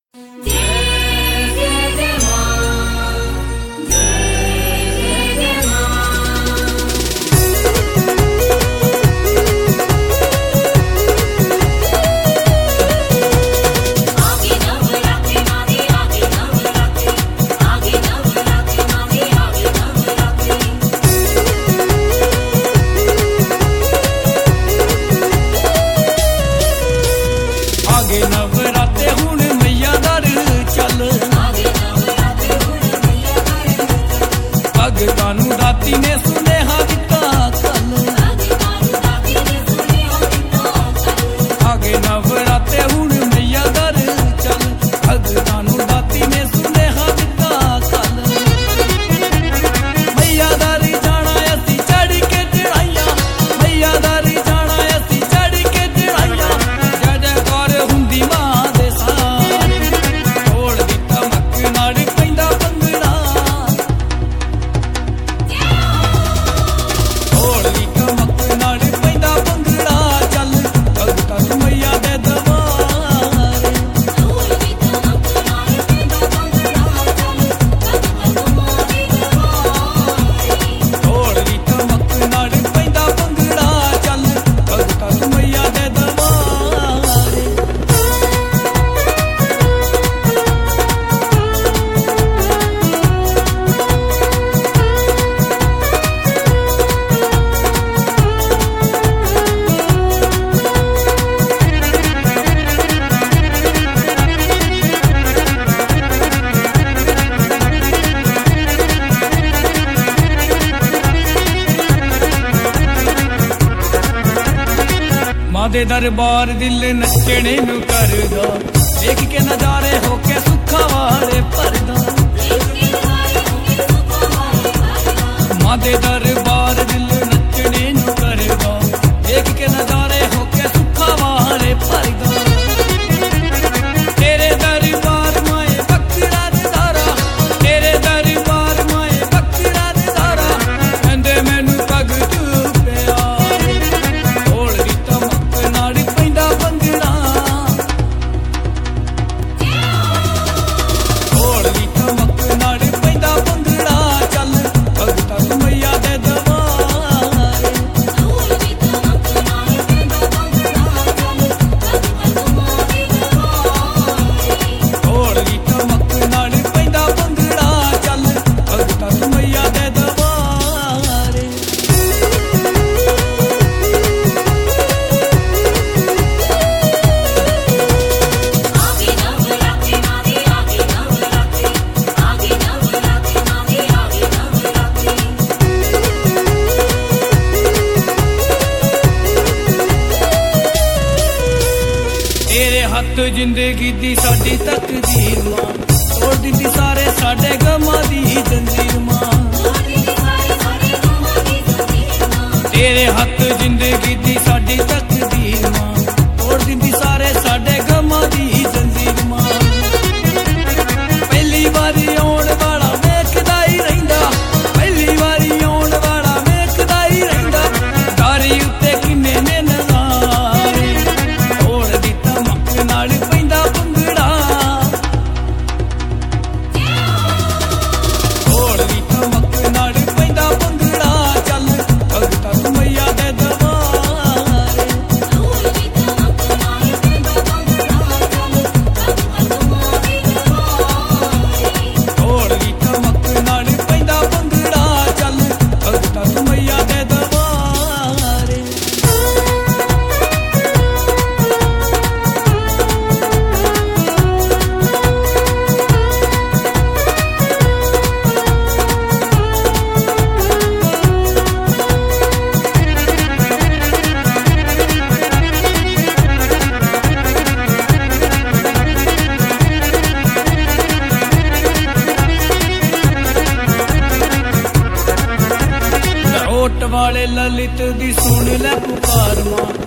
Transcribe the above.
नवराते हुण मैया दर चल भगतां नूं दाती ने सुनेहा दिता कल आगे नवराते हुण मैया दर चल भगतां नूं दाती ने सुनेहा दिता कल मैया दर जाना असी चढ़ के चढ़ाइयां मैया दर जाना असी चढ़ के चढ़ाइयां जय जयकार हुंदी मां दे सार ढोल दी धमक नाल पैंदा भंगड़ा ढोल दी धमक नाल पैंदा भंगड़ा चल भगतां नूं मैया दे दरबार ढोल दी धमक नाल पैंदा भंगड़ा चल भगतां नूं मैया दे दरबार मां दे दरबार दिल नचने नूं करदा देख के नजारे होके सुखा वाले भरदा मां दे दरबार दिल नचने नूं करदा देख के नजारे होके सुखा वाले भरदा तेरे दरबार माए बकरा दे दारा तेरे दरबार माए बकरा दे दारा कहंदे मैनू भगत प्यार ढोल दी धमक नाल पैंदा भंगड़ा ढोल दी धमक नाल पैंदा भंगड़ा चल भगतां नूं मैया दे दरबार ढोल दी धमक नाल पैंदा भंगड़ा चल भगतां नूं ढोल दी धमक नाल पैंदा भंगड़ा चल भगतां नूं मैया दे दरबार आगे नवराते मादी आगे नवराते मादी आगे नवराते तेरे हत्थ जिंदगी दी साडी तकदीर मां तोड़ दिंदी सारे साडे गमां दी जंजीर मां तेरे हत्थ जिंदगी दी साडी तकदीर मां तोड़ दिंदी सारे साडे गमां दी जंजीर मां पहली वारी आउण वाला वेखदा ही रहिंदा पहली वारी आउण वाला वेखदा ही रहिंदा दारी उत्ते किन्ने ने नज़ारे ढोल दी धमक नाल पैंदा भंगड़ा ढोल दी धमक नाल पैंदा भंगड़ा चल भगतां नूं मैया दे दरबार ढोल दी धमक नाल पैंदा भंगड़ा चल भगतां नूं ढोल दी धमक नाल पैंदा भंगड़ा चल भगतां नूं मैया दे दरबार ओट वाले ललित दी सुन ले पुकार मां